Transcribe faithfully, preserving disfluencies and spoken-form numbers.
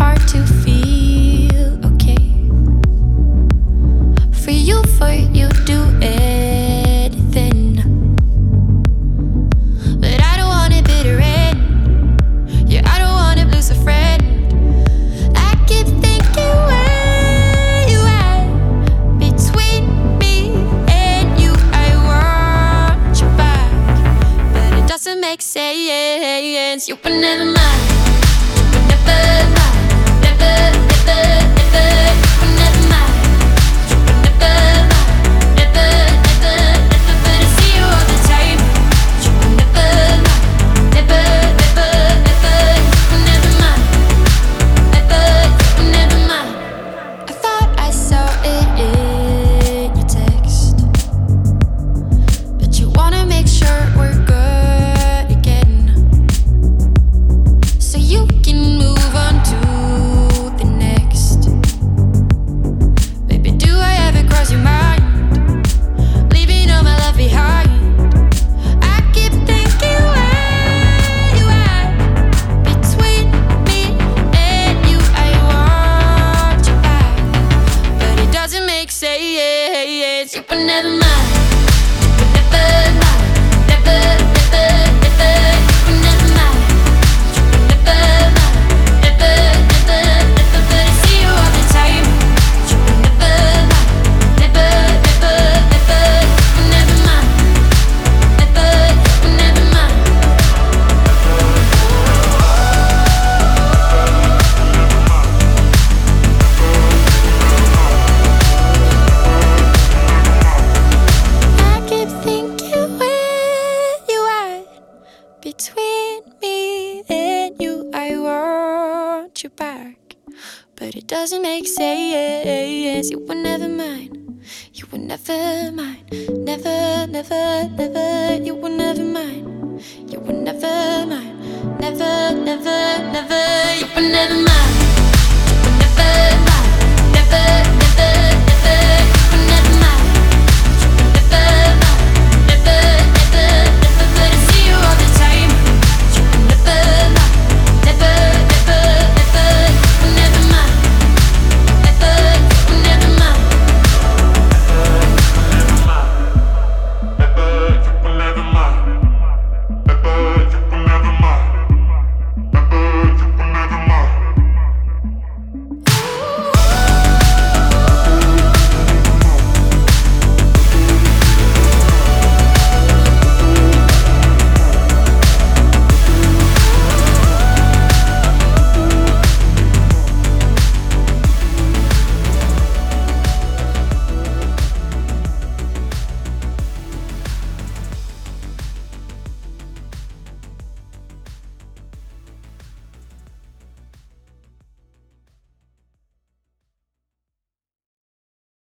hard to feel okay. For you, for you do anything. But I don't want it bitter end. Yeah, I don't want to lose a friend. I keep thinking where you at. Between me and you, I want you back. But it doesn't make sense. You were never mine. You were never mine. Never, never, never. You were never mine. You were never mine. Never, never, never. But I see you all the time. You were never mine. Never, never, never. You were never mine. Never, you were never mine. I thought I saw it in your text, but you wanna make sure we're good again, so you can move on to the next. Baby, do I ever cross your mind, leaving all my love behind? I keep thinking where you at. Between me and you, I want you back. But it doesn't make sense. You were never mine. You were never mine. Never, never, never. You were never mine. You were never mine. Never, never, never. But I see you all the time. You were never mine. Never, never, never. You were never mine. Never, you were never mine. I keep thinking where you at. Between me and you, I want you back. But it doesn't make sense. You were never mine. You were never mine. Never, never, never. You were never mine. You were never mine. Never, never, never. You were never mine.